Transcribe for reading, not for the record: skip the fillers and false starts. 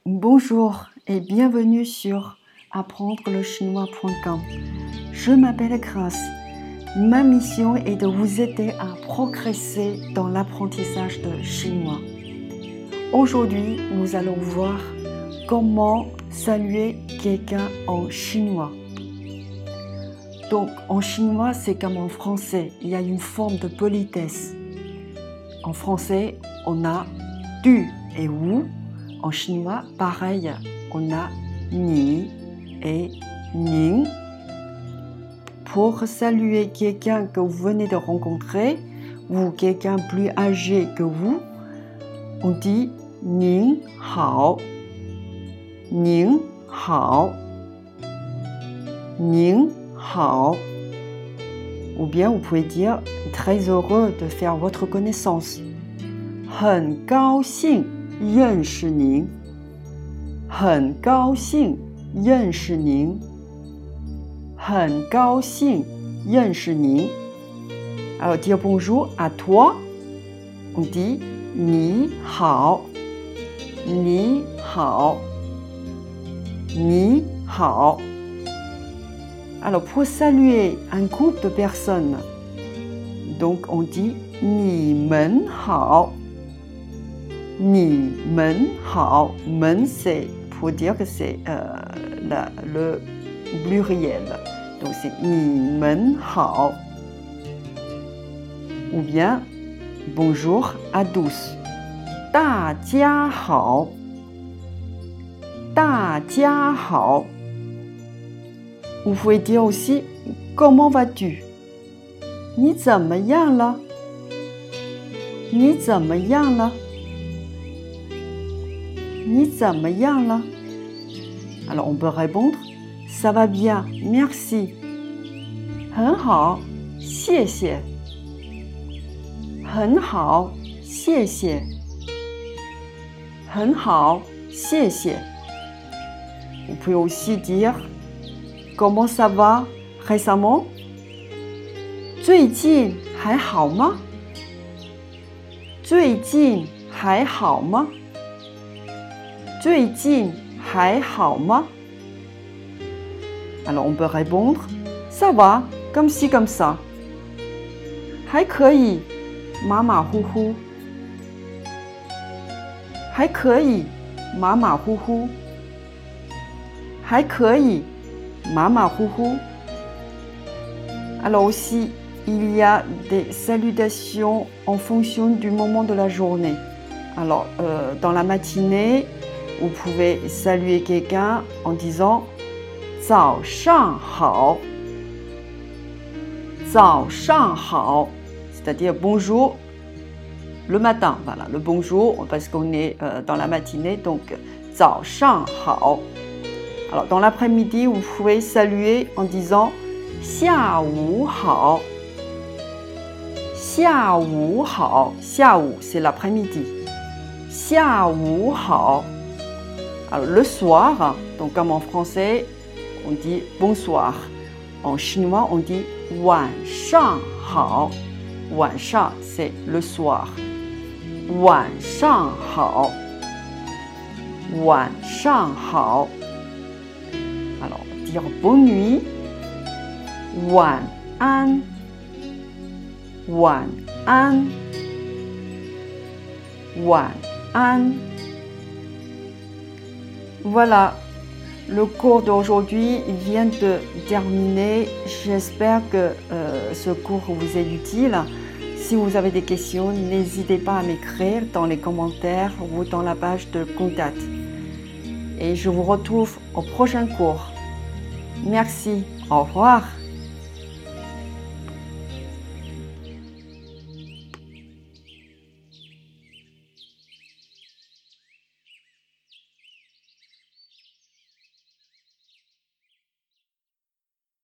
Bonjour et bienvenue sur apprendrelechinois.com. Je m'appelle Grace. Ma mission est de vous aider à progresser dans l'apprentissage de chinois. Aujourd'hui, nous allons voir comment saluer quelqu'un en chinois. Donc, en chinois, c'est comme en français. Il y a une forme de politesse. En français, on a tu et vous. En chinois, pareil, on a ni et ning. Pour saluer quelqu'un que vous venez de rencontrer ou quelqu'un plus âgé que vous, on dit ning hao, ning hao, ning hao. Ou bien vous pouvez dire très heureux de faire votre connaissance. 很高兴认识您，很高兴认识您，很高兴认识您。Alors dire bonjour à toi, on dit 你好，你好，你好。Alors pour saluer un groupe de personnes, donc on dit 你们好。你们好，们 c'est pour dire que c'est le pluriel. Donc c'est 你们好。Ou bien bonjour à tous. 大家好，大家好。Vous pouvez dire aussi comment vas-tu? 你怎么样了？你怎么样了？你怎么样了？ Alors on peut répondre ça va bien, merci. 很好，谢谢。很好，谢谢。很好，谢谢。On peut aussi dire comment ça va récemment? 最近还好吗？最近还好吗？最近还好吗？ Alors on peut répondre ça va, comme ci comme ça. 还可以，马马虎虎。还可以，马马虎虎。还可以，马马虎虎。Alors aussi, il y a des salutations en fonction du moment de la journée. Alors, dans la matinée, vous pouvez saluer quelqu'un en disant 早上好，早上好， c'est-à-dire bonjour le matin. Voilà, le bonjour, parce qu'on est dans la matinée, donc 早上好。Alors, dans l'après-midi, vous pouvez saluer en disant 下午好，下午好，下午 c'est l'après-midi. 下午好。Alors, le soir, donc comme en français, on dit bonsoir. En chinois, on dit 晚上好。晚上 c'est le soir. 晚上好。晚上好。Alors, dire bonne nuit. 晚安。晚安。晚安。Voilà, le cours d'aujourd'hui vient de terminer. J'espère que ce cours vous est utile. Si vous avez des questions, n'hésitez pas à m'écrire dans les commentaires ou dans la page de contact. Et je vous retrouve au prochain cours. Merci, au revoir.